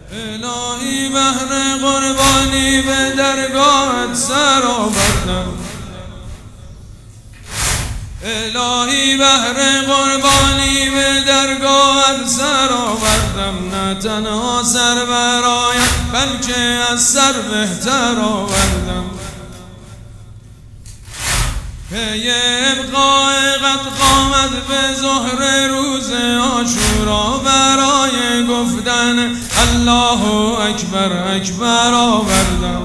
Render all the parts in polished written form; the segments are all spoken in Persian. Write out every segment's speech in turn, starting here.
الهی بهر قربانی به درگاهت سر آوردم. الهی بهر قربانی به درگاهت سر آوردم. نه تنها سر برایم بلکه از سر بهتر آوردم. پی ابقاء قد قامت به ظهر روز عاشورا برای گفتن الله اکبر اکبر آوردم.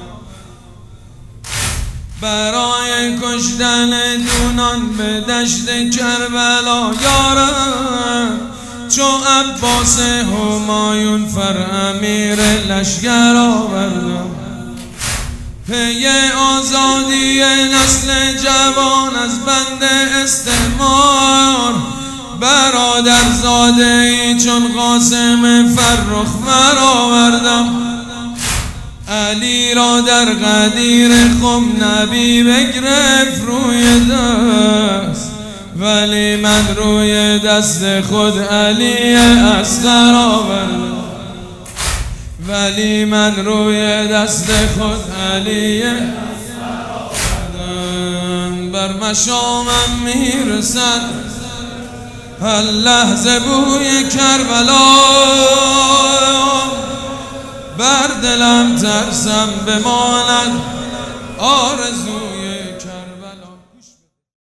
برای کشتن دونان به دشت کربلا یارم، چو عباس همایون فر امیر لشکر آوردم. پی آزادی نسل جوان از بند استعمار، برادر زاده ای چون قاسم فرخ برآوردم. علی را در غدیر خم نبی بگرفت روی دست، ولی من روی دست خود علی اصغر آوردم. ولی من روی دست خود علی اصغر آوردم. بر مشامم میرسد هر لحظه بوی کربلا، بر دلم ترسم بماند آرزو